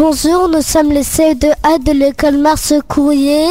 Bonjour, nous sommes les CE2A de l'école Marsecourrier.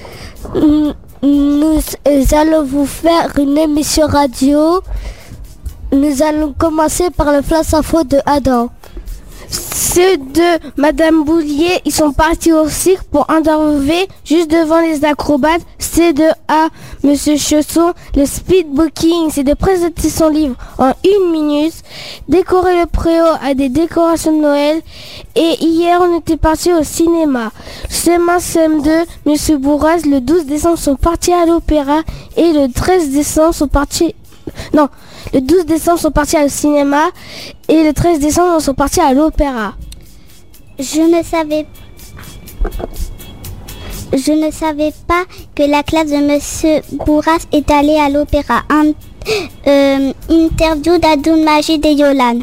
Nous allons vous faire une émission radio. Nous allons commencer par le Flash Info de Adam. Ceux de Madame Boulier, ils sont partis au cirque pour interviewer juste devant les acrobates. C2A, Monsieur Chausson, le speed booking, c'est de présenter son livre en 1 minute, décorer le préau à des décorations de Noël. Et hier, on était parti au cinéma. CM1, CM2, Monsieur Bourras, le 12 décembre sont partis à l'opéra et le 13 décembre sont partis... Non, le 12 décembre sont partis au cinéma et le 13 décembre sont partis à l'opéra. Je ne savais pas que la classe de Monsieur Bourras est allée à l'opéra. Interview d'Abdul Majid et Yolan.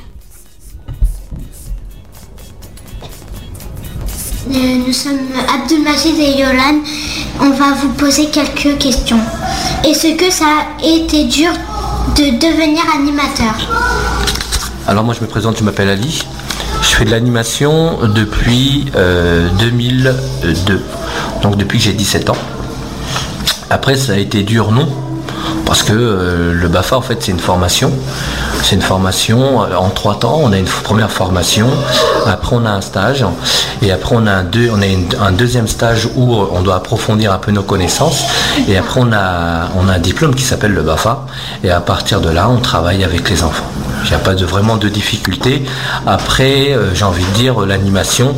Nous sommes Abdul Majid et Yolan. On va vous poser quelques questions. Est-ce que ça a été dur de devenir animateur? Alors moi je me présente, je m'appelle Ali. Je fais de l'animation depuis 2002, donc depuis que j'ai 17 ans. Après ça a été dur, non, parce que le BAFA en fait c'est une formation. C'est une formation en 3 temps. On a une première formation, après on a un stage, et après on a un deuxième stage où on doit approfondir un peu nos connaissances, et après on a un diplôme qui s'appelle le BAFA, et à partir de là on travaille avec les enfants. Il n'y a pas vraiment de difficulté. Après, j'ai envie de dire, l'animation,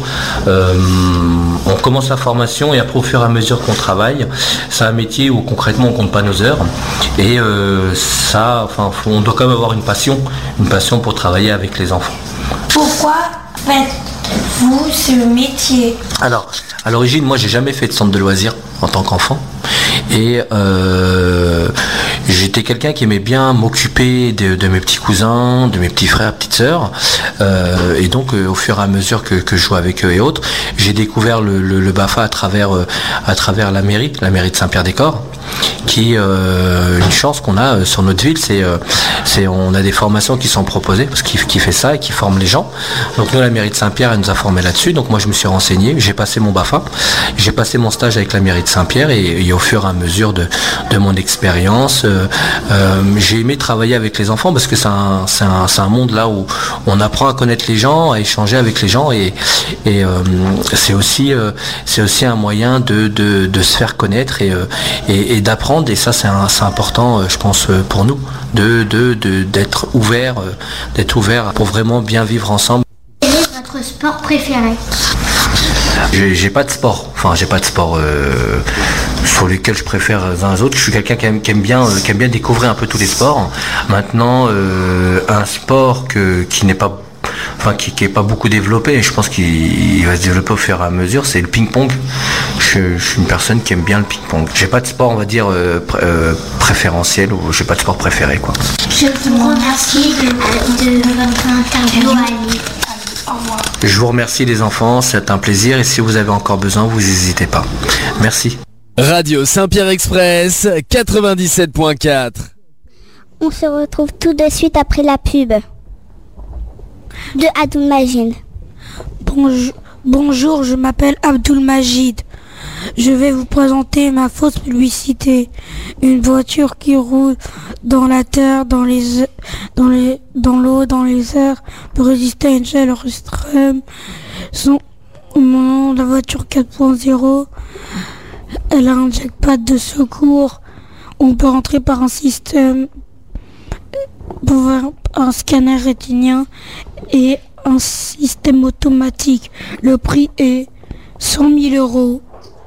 on commence la formation et après au fur et à mesure qu'on travaille, c'est un métier où concrètement on ne compte pas nos heures. Et on doit quand même avoir une passion pour travailler avec les enfants. Pourquoi faites-vous ce métier? Alors, à l'origine, moi j'ai jamais fait de centre de loisirs en tant qu'enfant. Et j'étais quelqu'un qui aimait bien m'occuper de mes petits cousins, de mes petits frères, petites sœurs. Et donc au fur et à mesure que je jouais avec eux et autres, j'ai découvert le BAFA à travers la mairie de Saint-Pierre-des-Corps, qui une chance qu'on a sur notre ville, c'est on a des formations qui sont proposées, parce qu'il fait ça et qui forme les gens. Donc nous, la mairie de Saint-Pierre, elle nous a formés là-dessus. Donc moi je me suis renseigné, j'ai passé mon BAFA, j'ai passé mon stage avec la mairie de Saint-Pierre, et au fur et à mesure de mon expérience, j'ai aimé travailler avec les enfants, parce que c'est un monde là où on apprend à connaître les gens, à échanger avec les gens, et c'est aussi un moyen de se faire connaître et d'apprendre, et ça c'est important, je pense, pour nous, d'être ouvert pour vraiment bien vivre ensemble. Quel est votre sport préféré? J'ai pas de sport sur lesquels je préfère les uns aux autres. Je suis quelqu'un qui aime bien découvrir un peu tous les sports. Maintenant, un sport qui n'est pas beaucoup développé, et je pense qu'il va se développer au fur et à mesure, c'est le ping-pong. Je suis une personne qui aime bien le ping-pong. J'ai pas de sport, on va dire, préférentiel, ou j'ai pas de sport préféré, quoi. Je vous remercie de votre interview, Ali. Au revoir. Je vous remercie les enfants, c'est un plaisir, et si vous avez encore besoin, vous n'hésitez pas. Merci. Radio Saint-Pierre Express 97.4. On se retrouve tout de suite après la pub de Abdul Majid. Bonjour, je m'appelle Abdul Majid. Je vais vous présenter ma fausse publicité. Une voiture qui roule dans la terre, dans l'eau, dans les airs, peut résister à une chaleur extrême. Mon nom, la voiture 4.0, elle a un jackpot de secours. On peut rentrer par un système, un scanner rétinien et un système automatique. Le prix est 100 000 €.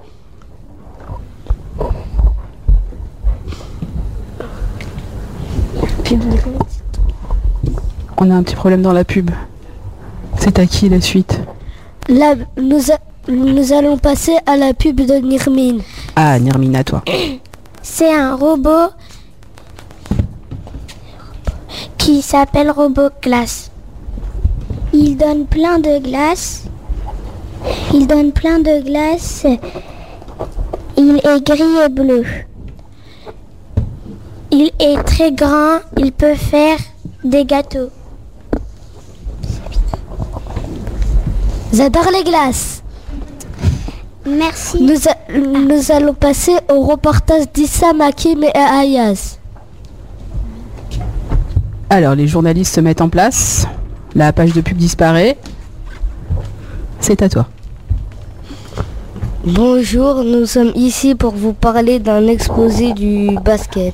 On a un petit problème dans la pub. C'est à qui la suite? Là, nous allons passer à la pub de Nirmine. Ah, Nirmine, à toi. C'est un robot qui s'appelle Robot Glace. Il donne plein de glace. Il est gris et bleu. Il est très grand. Il peut faire des gâteaux. J'adore les glaces. Merci. Nous allons passer au reportage d'Issam, Hakim et Ayaz. Alors, les journalistes se mettent en place. La page de pub disparaît. C'est à toi. Bonjour, nous sommes ici pour vous parler d'un exposé du basket.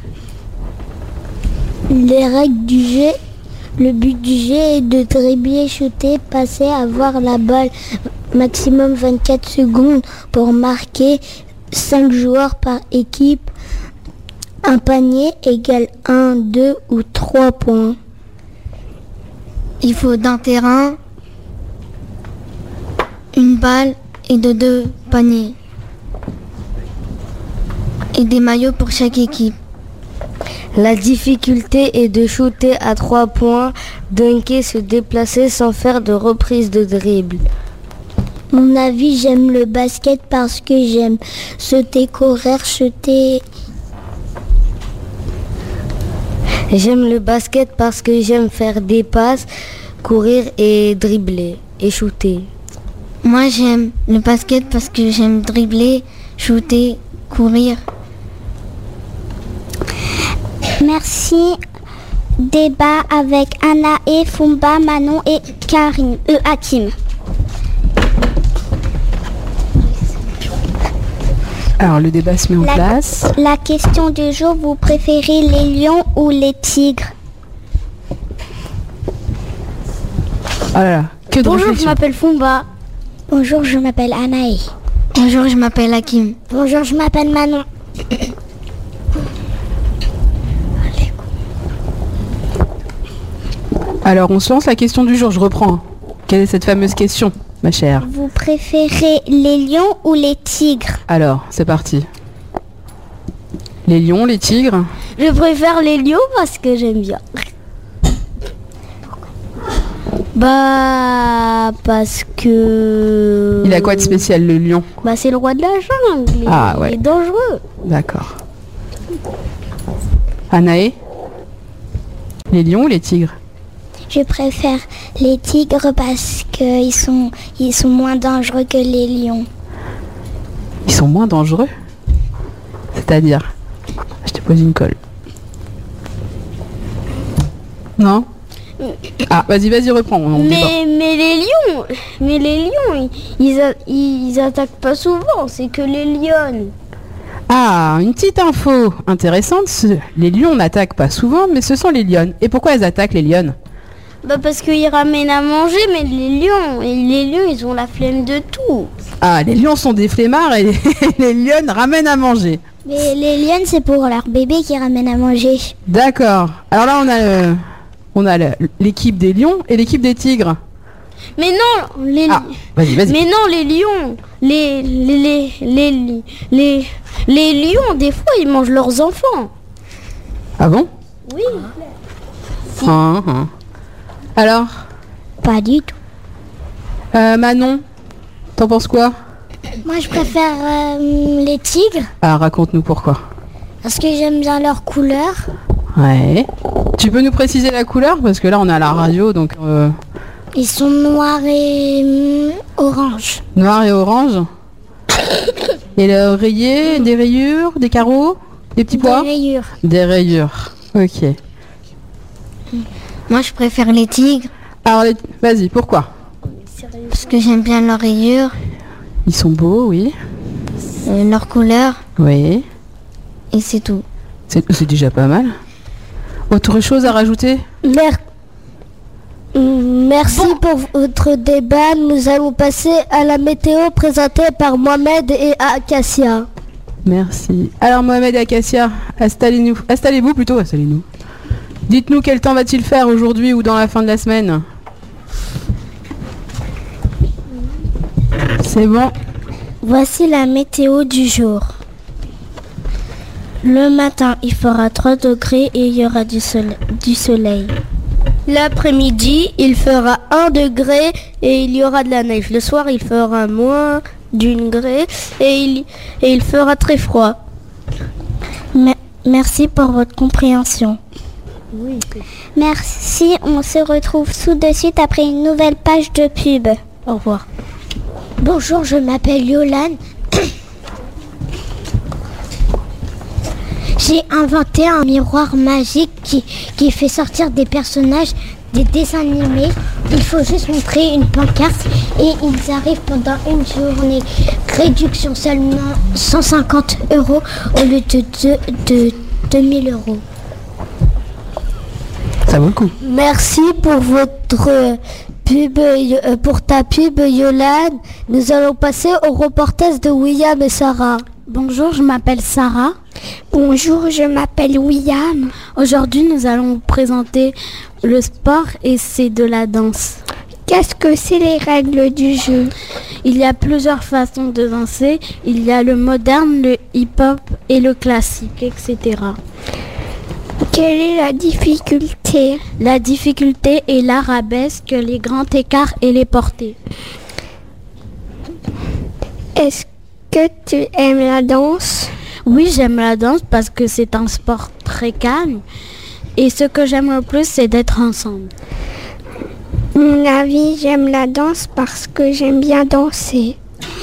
Les règles du jeu. Le but du jeu est de dribbler, shooter, passer, avoir la balle maximum 24 secondes pour marquer 5 joueurs par équipe. Un panier égale 1, 2 ou 3 points. Il faut d'un terrain, une balle et de 2 paniers. Et des maillots pour chaque équipe. La difficulté est de shooter à 3 points, dunker, se déplacer sans faire de reprise de dribble. Mon avis, j'aime le basket parce que j'aime sauter, courir, shooter. J'aime le basket parce que j'aime faire des passes, courir et dribbler et shooter. Moi, j'aime le basket parce que j'aime dribbler, shooter, courir. Merci. Débat avec Anna et Fumba, Manon et Hakim. Alors, le débat se met en place. La question du jour, vous préférez les lions ou les tigres? Oh là là, que de Bonjour, je réflexion. m'appelle Fumba. Bonjour, je m'appelle Anaï. Bonjour, je m'appelle Hakim. Bonjour, je m'appelle Manon. Alors, on se lance la question du jour, je reprends. Quelle est cette fameuse question, ma chère? Vous préférez les lions ou les tigres? Alors, c'est parti. Les lions, les tigres? Je préfère les lions parce que j'aime bien. Bah, parce que... Il a quoi de spécial, le lion? Bah, c'est le roi de la jungle. Ah, ouais. Il est dangereux. D'accord. Anaë? Les lions ou les tigres? Je préfère les tigres parce qu'ils sont moins dangereux que les lions. Ils sont moins dangereux? C'est-à-dire? Je te pose une colle. Non? Ah, vas-y, reprends. Mais les lions, ils attaquent pas souvent. C'est que les lionnes. Ah, une petite info intéressante. Les lions n'attaquent pas souvent, mais ce sont les lionnes. Et pourquoi elles attaquent, les lionnes? Bah parce qu'ils ramènent à manger, mais les lions, ils ont la flemme de tout. Ah, les lions sont des flemmards et les lionnes ramènent à manger. Mais les lionnes, c'est pour leurs bébés qui ramènent à manger. D'accord. Alors là, on a l'équipe des lions et l'équipe des tigres. Mais non, Vas-y. Mais non, les lions, les lions, des fois, ils mangent leurs enfants. Ah bon? Oui. Ah. Alors, Pas du tout. Manon, t'en penses quoi? Moi, je préfère les tigres Ah, raconte-nous pourquoi. parce que j'aime bien leur couleur. Ouais. Tu peux nous préciser la couleur? Parce que là, on est à la radio, donc... Ils sont noirs et orange. Noir et orange. Et le rayé, des rayures, des carreaux, des petits pois? Des rayures. Des rayures. Ok. Moi, je préfère les tigres Alors, vas-y, pourquoi? parce que j'aime bien leurs rayures, Ils sont beaux, oui. leur couleur, Oui. et c'est tout. C'est déjà pas mal. Autre chose à rajouter? Merci pour votre débat. Nous allons passer à la météo présentée par Mohamed et Acacia. Merci. Alors Mohamed et Acacia, installez-vous plutôt. Dites-nous quel temps va-t-il faire aujourd'hui ou dans la fin de la semaine? C'est bon. Voici la météo du jour. Le matin, il fera 3 degrés et il y aura du soleil. L'après-midi, il fera 1 degré et il y aura de la neige. Le soir, il fera moins d'1 degré et il fera très froid. Merci pour votre compréhension. Merci, on se retrouve tout de suite après une nouvelle page de pub. Au revoir. Bonjour, je m'appelle Yolande. J'ai inventé un miroir magique qui fait sortir des personnages des dessins animés. Il faut juste montrer une pancarte et ils arrivent pendant une journée. Réduction seulement 150 € au lieu de 2000 €. Ça vaut le coup. Merci pour votre pub, pour ta pub, Yolande. Nous allons passer au reportage de William et Sarah. Bonjour, je m'appelle Sarah. Bonjour, je m'appelle William. Aujourd'hui, nous allons vous présenter le sport et c'est de la danse. Qu'est-ce que c'est les règles du jeu? Il y a plusieurs façons de danser. Il y a le moderne, le hip-hop et le classique, etc. Quelle est la difficulté? La difficulté est l'arabesque, les grands écarts et les portées. Est-ce que tu aimes la danse? Oui, j'aime la danse parce que c'est un sport très calme. Et ce que j'aime le plus, c'est d'être ensemble. Mon avis, j'aime la danse parce que j'aime bien danser.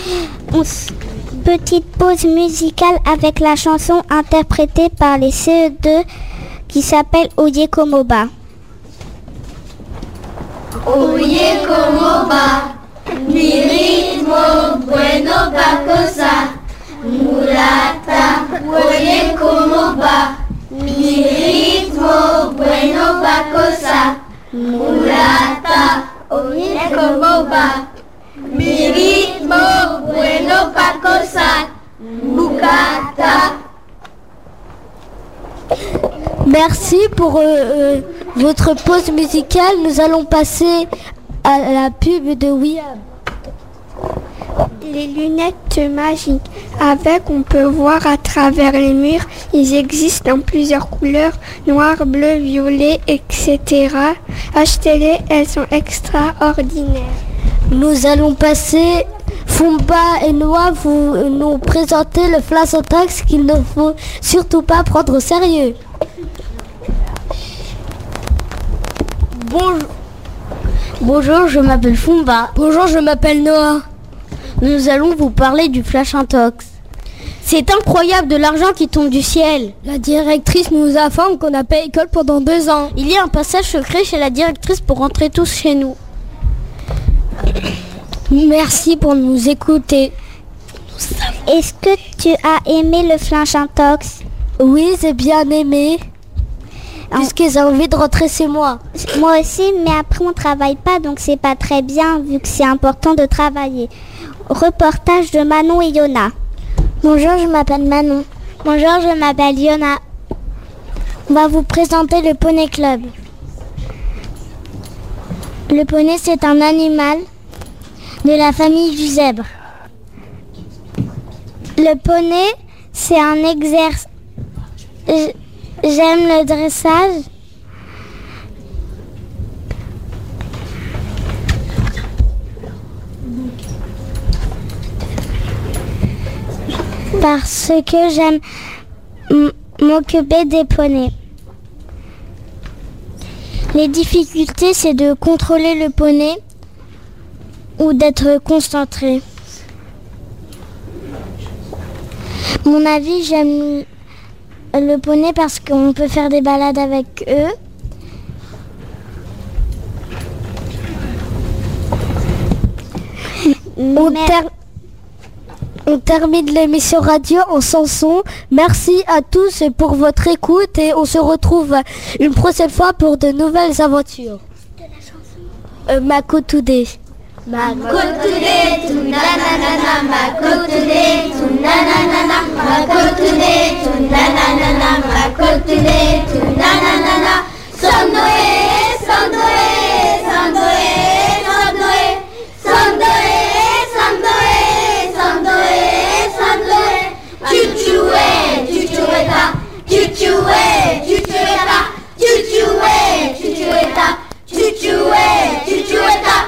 Petite pause musicale avec la chanson interprétée par les CE2 qui s'appelle Oye Como Va. Oye como va, mi ritmo bueno va cosa. Mulata, oye como va, mi ritmo bueno va cosa. Mulata, oye como va, mi ritmo bueno va cosa. Bucata. Merci pour votre pause musicale. Nous allons passer à la pub de William. Les lunettes magiques. Avec, on peut voir à travers les murs. Ils existent en plusieurs couleurs, noir, bleu, violet, etc. Achetez-les, elles sont extraordinaires. Nous allons passer Fumba et Noah, vous nous présenter le flash en taxe qu'il ne faut surtout pas prendre au sérieux. Bonjour, je m'appelle Fumba. Bonjour, je m'appelle Noah. Nous allons vous parler du flash intox. C'est incroyable, de l'argent qui tombe du ciel. La directrice nous informe qu'on n'a pas école pendant 2 ans. Il y a un passage secret chez la directrice pour rentrer tous chez nous. Merci pour nous écouter. Est-ce que tu as aimé le flash intox? Oui, j'ai bien aimé. Puisque j'ai envie de rentrer chez moi. Moi aussi, mais après on travaille pas, donc c'est pas très bien vu que c'est important de travailler. Reportage de Manon et Yona. Bonjour, je m'appelle Manon. Bonjour, je m'appelle Yona. On va vous présenter le Poney Club. Le poney, c'est un animal de la famille du zèbre. Le poney, c'est un exercice. J'aime le dressage. Parce que j'aime m'occuper des poneys. Les difficultés, c'est de contrôler le poney ou d'être concentré. Mon avis, j'aime le poney parce qu'on peut faire des balades avec eux. On termine l'émission radio en chanson. Merci à tous pour votre écoute et on se retrouve une prochaine fois pour de nouvelles aventures. Mako Today. Mako Today, tu nanana, Mako Today, tu nanana, Mako Today, tu nanana, Mako Today, tu nanana. Sandoe, Sandoe, Sandoe, Sandoe, Sandoe, Sandoe, Sandoe, Sandoe. Chuchué, chuchueta, chuchué, chuchueta, chuchué, chuchueta, chuchué, chuchueta.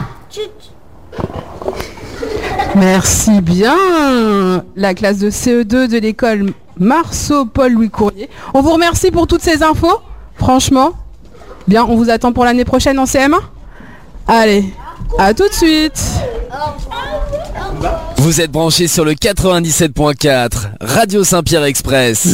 Merci bien, la classe de CE2 de l'école Marceau Paul-Louis Courrier. On vous remercie pour toutes ces infos, franchement. Bien, on vous attend pour l'année prochaine en CM1. Allez, à tout de suite. Vous êtes branchés sur le 97.4, Radio Saint-Pierre Express.